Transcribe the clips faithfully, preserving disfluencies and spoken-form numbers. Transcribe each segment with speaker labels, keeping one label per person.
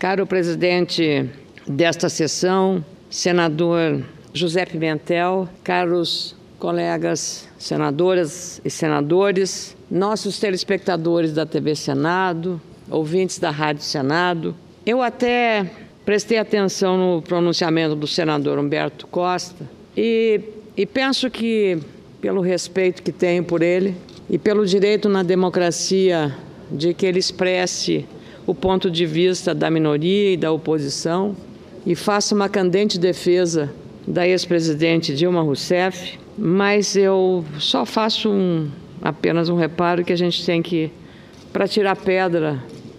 Speaker 1: Caro presidente desta sessão, senador José Pimentel, caros colegas senadoras e senadores, nossos telespectadores da T V Senado, ouvintes da Rádio Senado, eu até prestei atenção no pronunciamento do senador Humberto Costa e, e penso que, pelo respeito que tenho por ele e pelo direito na democracia de que ele expresse o ponto de vista da minoria e da oposição e faça uma candente defesa da ex-presidente Dilma Rousseff, mas eu só faço um, apenas um reparo que a gente tem que, para tirar pedra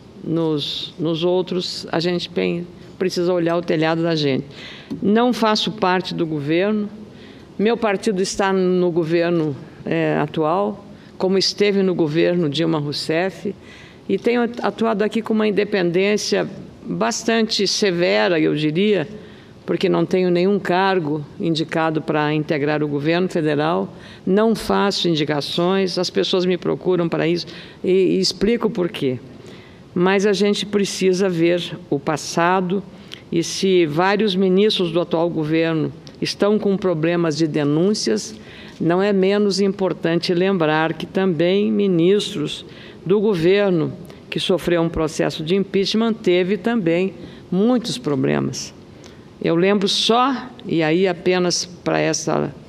Speaker 1: nos, nos outros, a gente tem, precisa olhar o telhado da gente. Não faço parte do governo, meu partido está no governo é, atual, como esteve no governo Dilma Rousseff, e tenho atuado aqui com uma independência bastante severa, eu diria, porque não tenho nenhum cargo indicado para integrar o governo federal, não faço indicações, as pessoas me procuram para isso e, e explico por quê. Mas a gente precisa ver o passado e se vários ministros do atual governo estão com problemas de denúncias, não é menos importante lembrar que também ministros do governo que sofreu um processo de impeachment teve também muitos problemas. Eu lembro só, e aí apenas para esse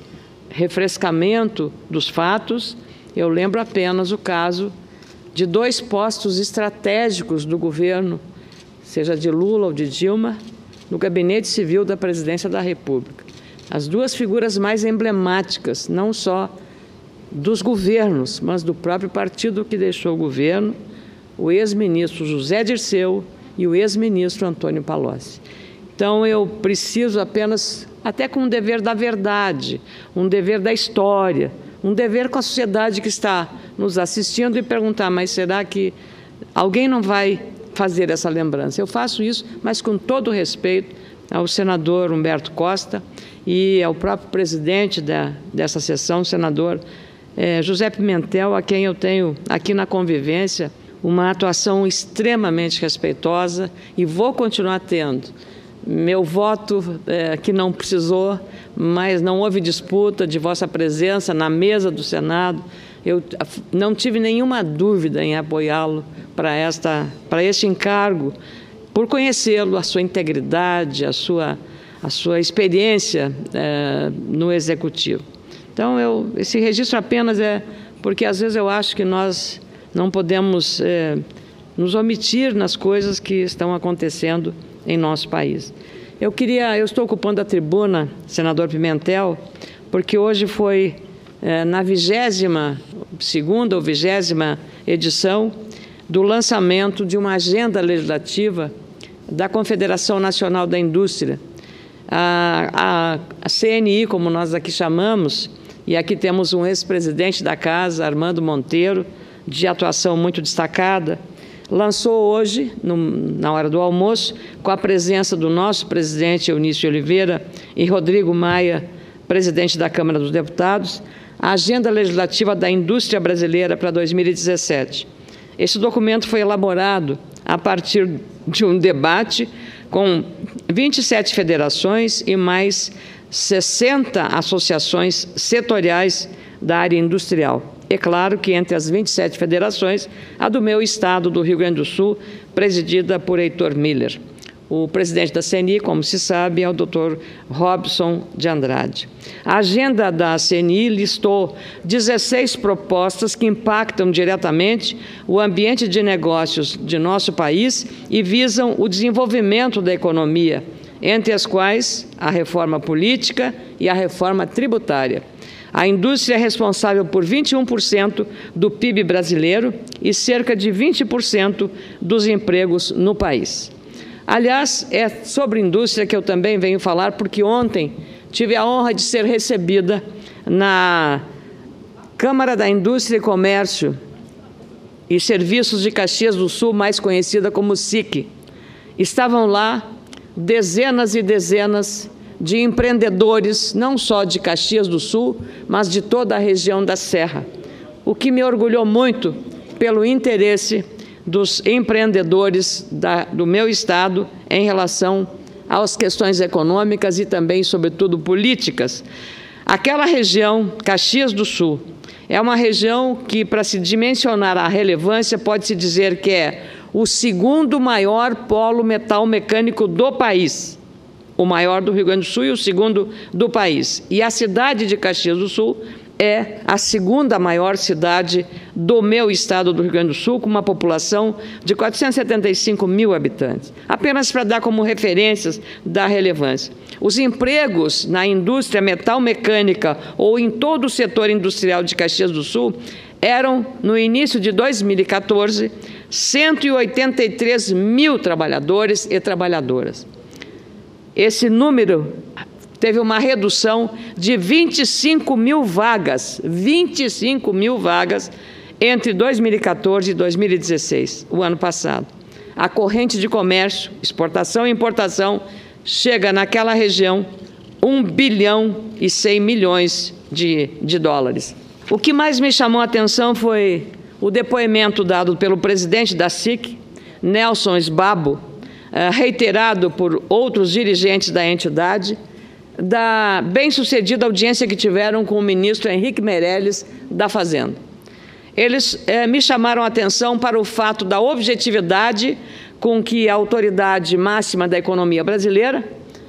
Speaker 1: refrescamento dos fatos, eu lembro apenas o caso de dois postos estratégicos do governo, seja de Lula ou de Dilma, no Gabinete Civil da Presidência da República. As duas figuras mais emblemáticas, não só dos governos, mas do próprio partido que deixou o governo, o ex-ministro José Dirceu e o ex-ministro Antônio Palocci. Então, eu preciso apenas, até com um dever da verdade, um dever da história, um dever com a sociedade que está nos assistindo e perguntar, mas será que alguém não vai fazer essa lembrança? Eu faço isso, mas com todo o respeito ao senador Humberto Costa e ao próprio presidente da, dessa sessão, o senador é, José Pimentel, a quem eu tenho aqui na convivência uma atuação extremamente respeitosa e vou continuar tendo. Meu voto, é, que não precisou, mas não houve disputa de vossa presença na mesa do Senado. Eu não tive nenhuma dúvida em apoiá-lo para esta, para este encargo, por conhecê-lo, a sua integridade, a sua, a sua experiência é, no Executivo. Então, eu, esse registro apenas é porque, às vezes, eu acho que nós não podemos é, nos omitir nas coisas que estão acontecendo em nosso país. Eu queria, eu estou ocupando a tribuna, senador Pimentel, porque hoje foi é, na vigésima segunda ou vigésima edição do lançamento de uma agenda legislativa da Confederação Nacional da Indústria. A, a, a C N I, como nós aqui chamamos, e aqui temos um ex-presidente da casa, Armando Monteiro, de atuação muito destacada, lançou hoje, no, na hora do almoço, com a presença do nosso presidente Eunício Oliveira e Rodrigo Maia, presidente da Câmara dos Deputados, a Agenda Legislativa da Indústria Brasileira para dois mil e dezessete. Esse documento foi elaborado a partir de um debate com vinte e sete federações e mais sessenta associações setoriais da área industrial. É claro que entre as vinte e sete federações, a do meu estado, do Rio Grande do Sul, presidida por Heitor Miller. O presidente da C N I, como se sabe, é o doutor Robson de Andrade. A agenda da C N I listou dezesseis propostas que impactam diretamente o ambiente de negócios de nosso país e visam o desenvolvimento da economia, entre as quais a reforma política e a reforma tributária. A indústria é responsável por vinte e um por cento do P I B brasileiro e cerca de vinte por cento dos empregos no país. Aliás, é sobre indústria que eu também venho falar, porque ontem tive a honra de ser recebida na Câmara da Indústria e Comércio e Serviços de Caxias do Sul, mais conhecida como S I C. Estavam lá dezenas e dezenas de empreendedores, não só de Caxias do Sul, mas de toda a região da Serra, o que me orgulhou muito pelo interesse dos empreendedores da, do meu estado em relação às questões econômicas e também, sobretudo, políticas. Aquela região, Caxias do Sul, é uma região que, para se dimensionar a relevância, pode-se dizer que é o segundo maior polo metal mecânico do país, o maior do Rio Grande do Sul e o segundo do país. E a cidade de Caxias do Sul é a segunda maior cidade do meu estado do Rio Grande do Sul, com uma população de quatrocentos e setenta e cinco mil habitantes. Apenas para dar como referências da relevância. Os empregos na indústria metal mecânica ou em todo o setor industrial de Caxias do Sul eram, no início de dois mil e quatorze, cento e oitenta e três mil trabalhadores e trabalhadoras. Esse número teve uma redução de vinte e cinco mil vagas, vinte e cinco mil vagas entre dois mil e quatorze e dois mil e dezesseis, o ano passado. A corrente de comércio, exportação e importação, chega naquela região um bilhão e cem milhões de, de dólares. O que mais me chamou a atenção foi o depoimento dado pelo presidente da S I C, Nelson Sbabo, reiterado por outros dirigentes da entidade, da bem-sucedida audiência que tiveram com o ministro Henrique Meirelles da Fazenda. Eles eh, me chamaram a atenção para o fato da objetividade com que a autoridade máxima da economia brasileira,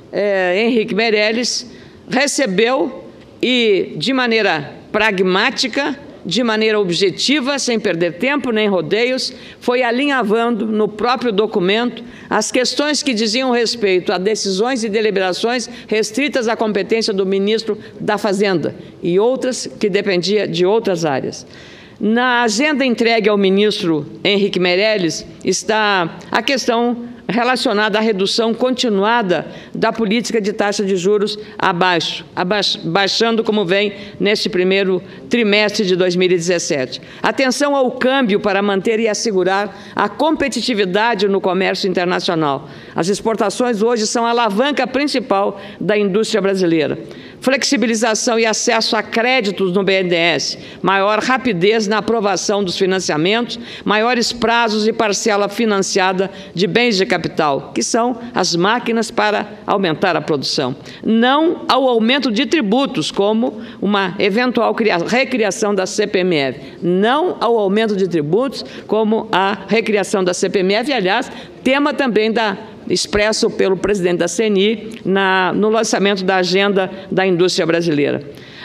Speaker 1: eh, Henrique Meirelles, recebeu e, de maneira pragmática, de maneira objetiva, sem perder tempo nem rodeios, foi alinhavando no próprio documento as questões que diziam respeito a decisões e deliberações restritas à competência do ministro da Fazenda e outras que dependiam de outras áreas. Na agenda entregue ao ministro Henrique Meirelles está a questão relacionada à redução continuada da política de taxa de juros abaixo, abaixo, baixando como vem neste primeiro trimestre de dois mil e dezessete. Atenção ao câmbio para manter e assegurar a competitividade no comércio internacional. As exportações hoje são a alavanca principal da indústria brasileira. Flexibilização e acesso a créditos no B N D E S, maior rapidez na aprovação dos financiamentos, maiores prazos e parcela financiada de bens de capital, que são as máquinas para aumentar a produção. Não ao aumento de tributos, como uma eventual recriação da C P M F. Não ao aumento de tributos, como a recriação da C P M F, e, aliás, tema também da expresso pelo presidente da C N I na, no lançamento da agenda da indústria brasileira.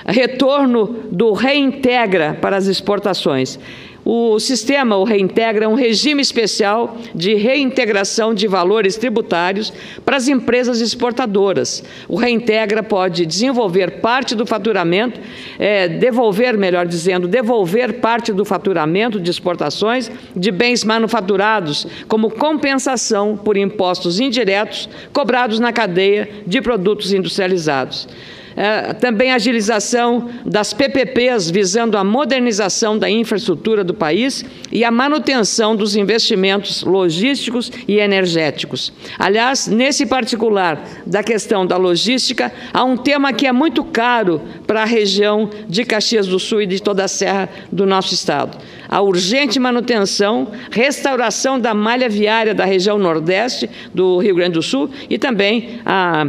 Speaker 1: Retorno do Reintegra para as exportações. O sistema, o Reintegra, é um regime especial de reintegração de valores tributários para as empresas exportadoras. O Reintegra pode desenvolver parte do faturamento, é, devolver, melhor dizendo, devolver parte do faturamento de exportações de bens manufaturados como compensação por impostos indiretos cobrados na cadeia de produtos industrializados. É, também a agilização das P P Ps visando a modernização da infraestrutura do país e a manutenção dos investimentos logísticos e energéticos. Aliás, nesse particular da questão da logística, há um tema que é muito caro para a região de Caxias do Sul e de toda a serra do nosso estado. A urgente manutenção, restauração da malha viária da região nordeste do Rio Grande do Sul e também a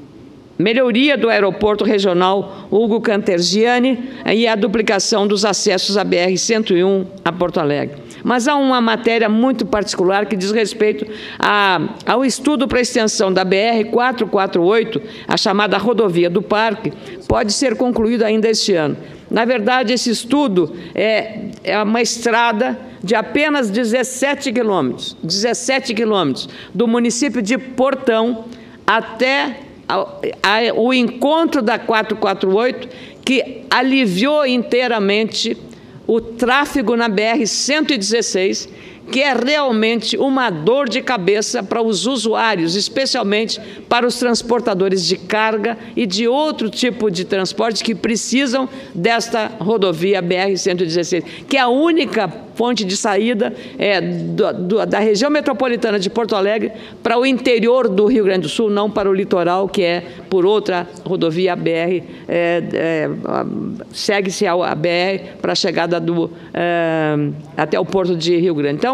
Speaker 1: melhoria do aeroporto regional Hugo Cantergiani e a duplicação dos acessos à B R cento e um a Porto Alegre. Mas há uma matéria muito particular que diz respeito a, ao estudo para a extensão da B R quatrocentos e quarenta e oito, a chamada rodovia do Parque, pode ser concluído ainda este ano. Na verdade, esse estudo é, é uma estrada de apenas dezessete quilômetros, dezessete quilômetros, do município de Portão até o encontro da quatrocentos e quarenta e oito, que aliviou inteiramente o tráfego na B R cento e dezesseis, que é realmente uma dor de cabeça para os usuários, especialmente para os transportadores de carga e de outro tipo de transporte que precisam desta rodovia B R cento e dezesseis, que é a única fonte de saída é, do, do, da região metropolitana de Porto Alegre para o interior do Rio Grande do Sul, não para o litoral, que é por outra rodovia B R, é, é, segue-se a B R para a chegada do, é, até o porto de Rio Grande. Então,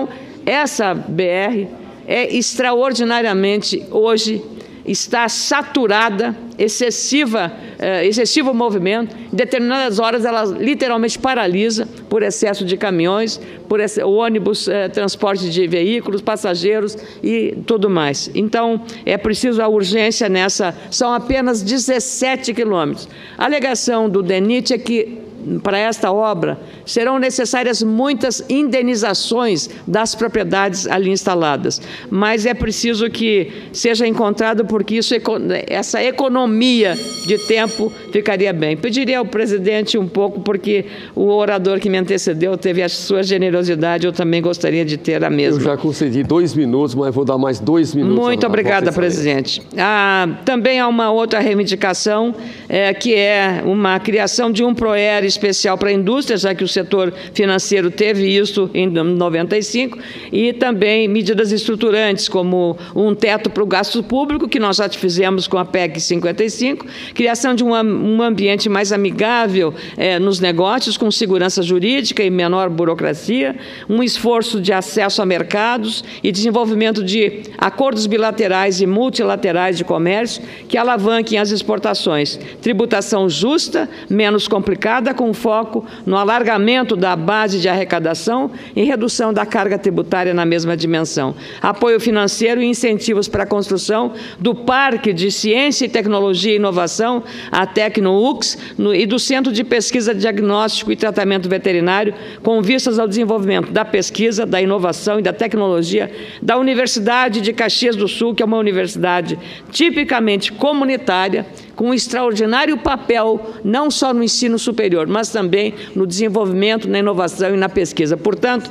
Speaker 1: essa B R é extraordinariamente, hoje, está saturada, excessiva, eh, excessivo movimento. Em determinadas horas, ela literalmente paralisa por excesso de caminhões, por esse, ônibus, eh, transporte de veículos, passageiros e tudo mais. Então, é preciso a urgência nessa. São apenas dezessete quilômetros. A alegação do DENIT é que, para esta obra, serão necessárias muitas indenizações das propriedades ali instaladas, mas é preciso que seja encontrado, porque isso, essa economia de tempo ficaria bem. Pediria ao presidente um pouco, porque o orador que me antecedeu teve a sua generosidade, eu também gostaria de ter a mesma.
Speaker 2: Eu já concedi dois minutos, mas vou dar mais dois minutos.
Speaker 1: Muito obrigada, presidente. Ah, também há uma outra reivindicação, é, que é uma criação de um PROER especial para a indústria, já que o setor financeiro teve isso em noventa e cinco, e também medidas estruturantes, como um teto para o gasto público, que nós já fizemos com a P E C cinquenta e cinco, criação de um, um ambiente mais amigável eh, nos negócios, com segurança jurídica e menor burocracia, um esforço de acesso a mercados e desenvolvimento de acordos bilaterais e multilaterais de comércio que alavanquem as exportações, tributação justa, menos complicada, com foco no alargamento da base de arrecadação e redução da carga tributária na mesma dimensão. Apoio financeiro e incentivos para a construção do Parque de Ciência e Tecnologia e Inovação, a TecnoUX, no, e do Centro de Pesquisa, Diagnóstico e Tratamento Veterinário, com vistas ao desenvolvimento da pesquisa, da inovação e da tecnologia da Universidade de Caxias do Sul, que é uma universidade tipicamente comunitária, com um extraordinário papel, não só no ensino superior, mas também no desenvolvimento, na inovação e na pesquisa. Portanto,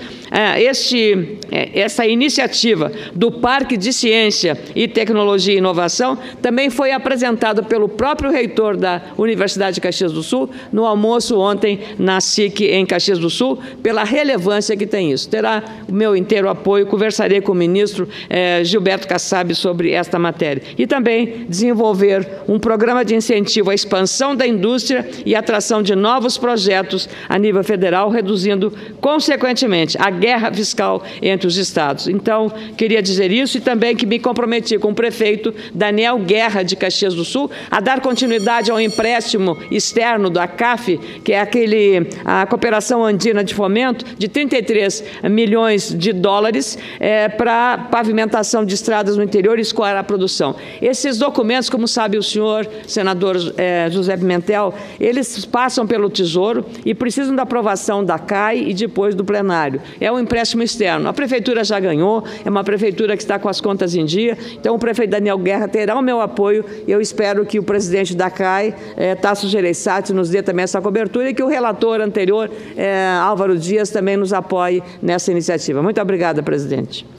Speaker 1: este, essa iniciativa do Parque de Ciência e Tecnologia e Inovação também foi apresentada pelo próprio reitor da Universidade de Caxias do Sul no almoço ontem na S I C em Caxias do Sul, pela relevância que tem isso. Terá o meu inteiro apoio, conversarei com o ministro eh, Gilberto Kassab sobre esta matéria. E também desenvolver um programa de incentivo à expansão da indústria e atração de novos projetos a nível federal, reduzindo, consequentemente, a guerra fiscal entre os estados. Então, queria dizer isso e também que me comprometi com o prefeito Daniel Guerra, de Caxias do Sul, a dar continuidade ao empréstimo externo da C A F, que é aquele, a Cooperação Andina de Fomento, de trinta e três milhões de dólares é, para pavimentação de estradas no interior e escoar a produção. Esses documentos, como sabe o senhor, senador é, José Pimentel, eles passam pelo Tesouro e precisam da aprovação da C A I e depois do plenário. É um empréstimo externo. A prefeitura já ganhou, é uma prefeitura que está com as contas em dia, então o prefeito Daniel Guerra terá o meu apoio e eu espero que o presidente da C A I, é, Tasso Gereissati, nos dê também essa cobertura e que o relator anterior, é, Álvaro Dias, também nos apoie nessa iniciativa. Muito obrigada, presidente.